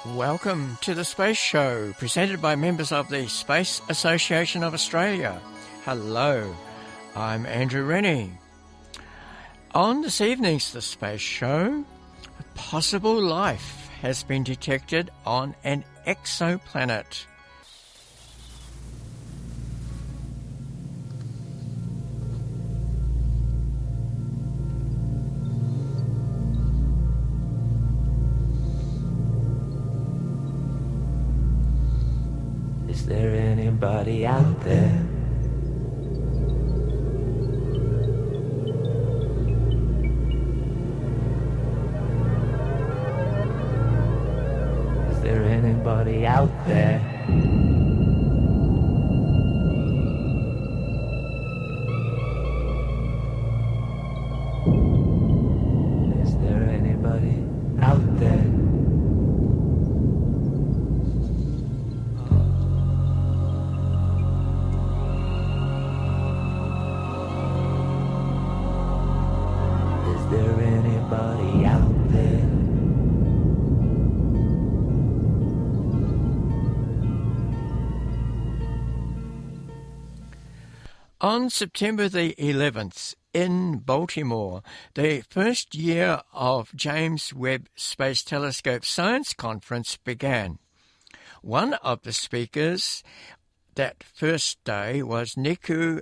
Welcome to the Space Show, presented by members of the Space Association of Australia. Hello, I'm Andrew Rennie. On this evening's The Space Show, possible life has been detected on an exoplanet. Is there anybody out there? Is there anybody out there? Is there anybody out there? Is there anybody out there? On September the 11th, in Baltimore, the first year of James Webb Space Telescope Science Conference began. One of the speakers that first day was Niku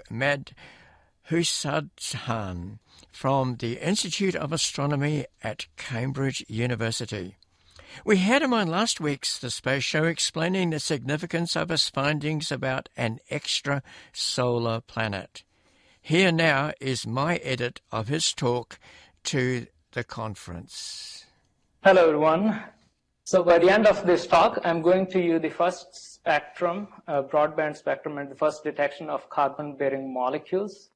Madhusudan from the Institute of Astronomy at Cambridge University. We had him on last week's The Space Show explaining the significance of his findings about an extrasolar planet. Here now is my edit of his talk to the conference. Hello, everyone. So by the end of this talk, I'm going to use the first spectrum, broadband spectrum, and the first detection of carbon-bearing molecules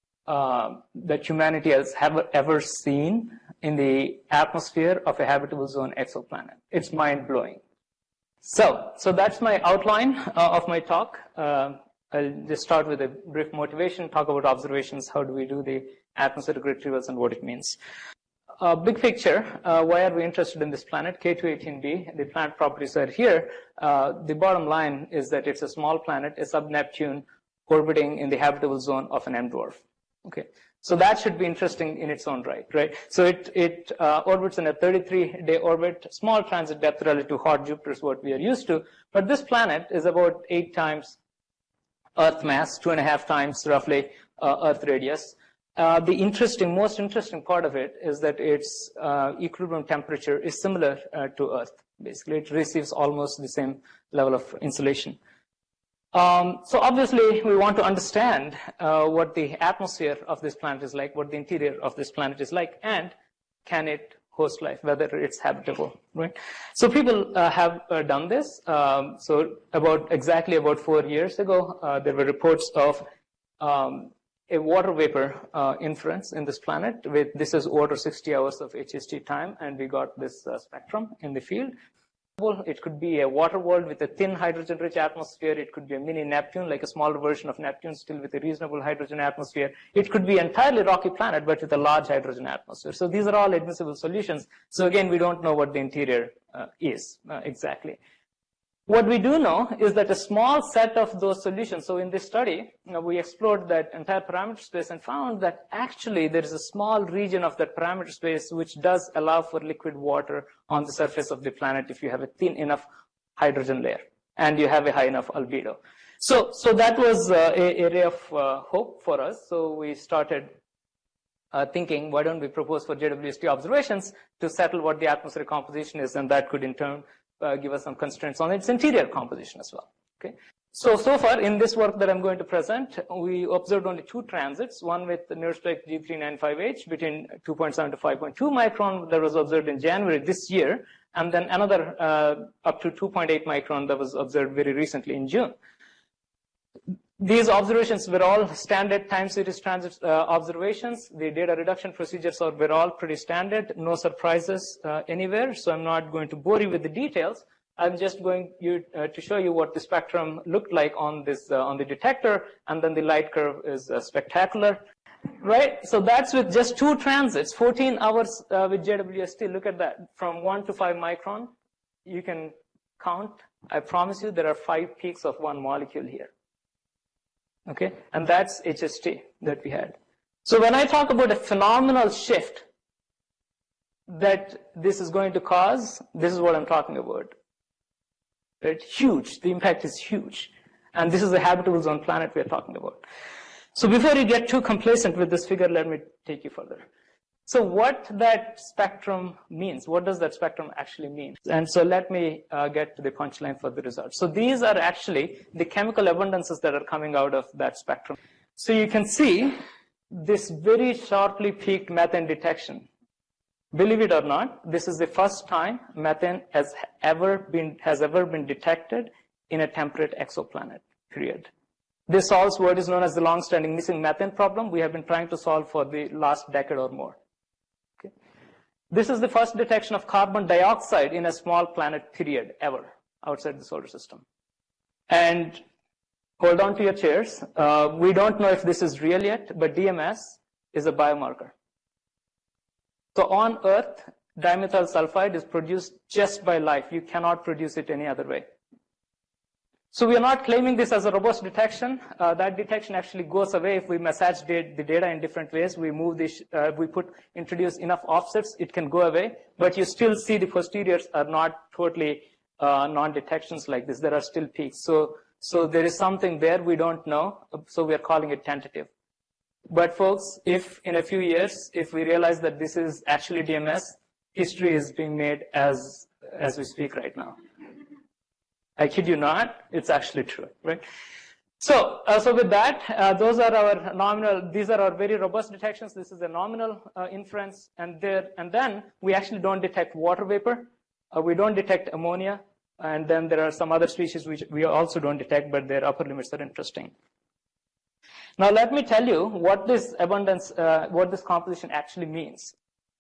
that humanity has ever seen in the atmosphere of a habitable zone exoplanet. It's mind-blowing. So that's my outline of my talk. I'll just start with a brief motivation, talk about observations, how do we do the atmospheric retrievals and what it means. Big picture, why are we interested in this planet, K218b? The planet properties are here. The bottom line is that it's a small planet, a sub-Neptune, orbiting in the habitable zone of an M-dwarf. Okay, so that should be interesting in its own right? So it orbits in a 33-day orbit, small transit depth relative to hot Jupiter is what we are used to. But this planet is about 8 times Earth mass, 2.5 times roughly Earth radius. The most interesting part of it is that its equilibrium temperature is similar to Earth. Basically, it receives almost the same level of insolation. So obviously, we want to understand what the atmosphere of this planet is like, what the interior of this planet is like, and can it host life, whether it's habitable, right? So people have done this. So exactly about 4 years ago, there were reports of a water vapor inference in this planet. This is over 60 hours of HST time, and we got this spectrum in the field. It could be a water world with a thin hydrogen-rich atmosphere. It could be a mini Neptune, like a smaller version of Neptune, still with a reasonable hydrogen atmosphere. It could be an entirely rocky planet, but with a large hydrogen atmosphere. So these are all admissible solutions. So again, we don't know what the interior is exactly. What we do know is that a small set of those solutions, so in this study, we explored that entire parameter space and found that actually there is a small region of that parameter space which does allow for liquid water on the surface of the planet if you have a thin enough hydrogen layer and you have a high enough albedo. So that was a ray of hope for us. So we started thinking, why don't we propose for JWST observations to settle what the atmospheric composition is, and that could in turn give us some constraints on its interior composition as well. Okay. So far in this work that I'm going to present, we observed only 2 transits, one with the NIRSPEC G395H between 2.7 to 5.2 micron that was observed in January this year, and then another up to 2.8 micron that was observed very recently in June. These observations were all standard time series transit observations. The data reduction procedures were all pretty standard, no surprises anywhere, so I'm not going to bore you with the details. I'm just going to show you what the spectrum looked like on the detector, and then the light curve is spectacular. Right? So that's with just 2 transits, 14 hours with JWST. Look at that, from 1 to 5 micron. you can count. I promise you there are 5 peaks of one molecule here. Okay? And that's HST that we had. So when I talk about a phenomenal shift that this is going to cause, this is what I'm talking about. Right? Huge. The impact is huge. And this is the habitable zone planet we are talking about. So before you get too complacent with this figure, let me take you further. So what that spectrum means, what does that spectrum actually mean? And so let me get to the punchline for the results. So these are actually the chemical abundances that are coming out of that spectrum. So you can see this very sharply peaked methane detection. Believe it or not, this is the first time methane has ever been detected in a temperate exoplanet, period. This solves what is known as the long-standing missing methane problem we have been trying to solve for the last decade or more. Okay. This is the first detection of carbon dioxide in a small planet, period, ever, outside the solar system. And hold on to your chairs. We don't know if this is real yet, but DMS is a biomarker. So on Earth, dimethyl sulfide is produced just by life. You cannot produce it any other way. So we are not claiming this as a robust detection. That detection actually goes away if we massage the data in different ways. We move this, introduce enough offsets, it can go away. But you still see the posteriors are not totally non-detections like this. There are still peaks. So there is something there we don't know. So we are calling it tentative. But folks, if in a few years, if we realize that this is actually DMS, history is being made as we speak right now. I kid you not, it's actually true, right? So with that, those are our nominal, these are our very robust detections. This is a nominal inference, and then we actually don't detect water vapor. We don't detect ammonia, and then there are some other species which we also don't detect, but their upper limits are interesting. Now let me tell you what this abundance, what this composition actually means.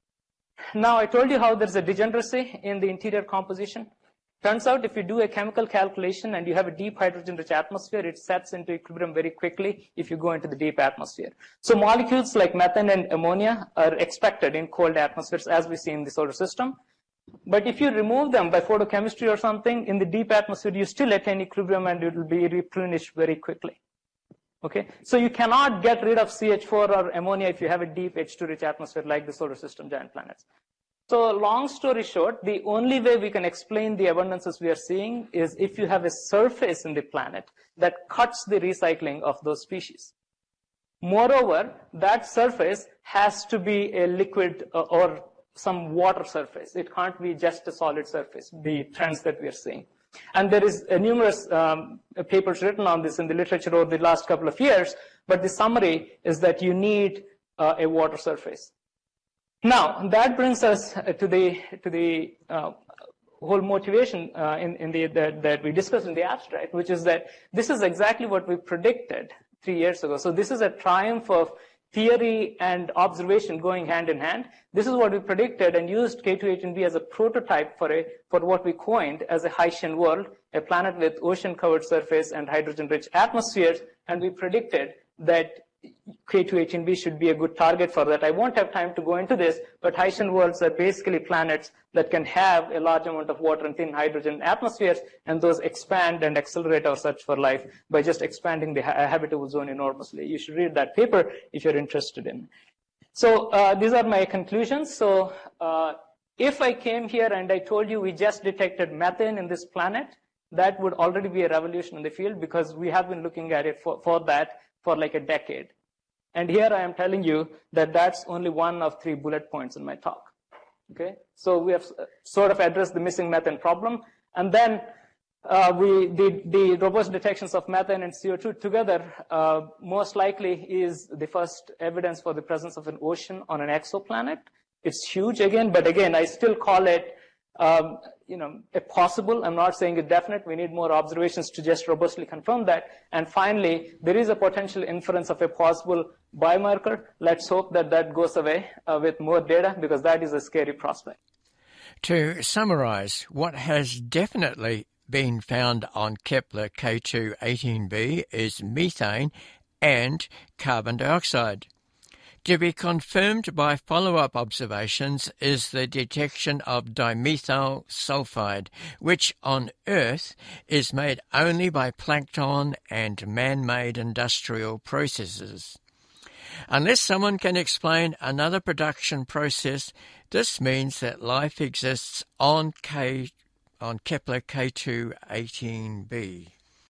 Now I told you how there's a degeneracy in the interior composition. Turns out if you do a chemical calculation and you have a deep hydrogen-rich atmosphere, it sets into equilibrium very quickly if you go into the deep atmosphere. So molecules like methane and ammonia are expected in cold atmospheres as we see in the solar system. But if you remove them by photochemistry or something, in the deep atmosphere, you still attain equilibrium and it will be replenished very quickly. Okay, so you cannot get rid of CH4 or ammonia if you have a deep H2-rich atmosphere like the solar system giant planets. So long story short, the only way we can explain the abundances we are seeing is if you have a surface in the planet that cuts the recycling of those species. Moreover, that surface has to be a liquid or some water surface. It can't be just a solid surface, the trends that we are seeing. And there is numerous papers written on this in the literature over the last couple of years, but the summary is that you need a water surface. Now, that brings us to the whole motivation that we discussed in the abstract, which is that this is exactly what we predicted 3 years ago. So this is a triumph of theory and observation going hand in hand. This is what we predicted and used K218b as a prototype for what we coined as a Haitian world, a planet with ocean-covered surface and hydrogen-rich atmospheres, and we predicted that K218b should be a good target for that. I won't have time to go into this, but Haitian worlds are basically planets that can have a large amount of water and thin hydrogen atmospheres, and those expand and accelerate our search for life by just expanding the habitable zone enormously. You should read that paper if you're interested in. So these are my conclusions. So if I came here and I told you we just detected methane in this planet, that would already be a revolution in the field because we have been looking at it for that for like a decade. And here I am telling you that that's only one of 3 bullet points in my talk. Okay, so we have sort of addressed the missing methane problem, and then the robust detections of methane and CO2 together most likely is the first evidence for the presence of an ocean on an exoplanet. It's huge again, but again, I still call it a possible. I'm not saying it definite. We need more observations to just robustly confirm that. And finally, there is a potential inference of a possible biomarker. Let's hope that that goes away with more data, because that is a scary prospect. To summarize, what has definitely been found on Kepler K218b is methane and carbon dioxide. To be confirmed by follow-up observations is the detection of dimethyl sulfide, which on Earth is made only by plankton and man-made industrial processes. Unless someone can explain another production process, this means that life exists on Kepler K2 18b.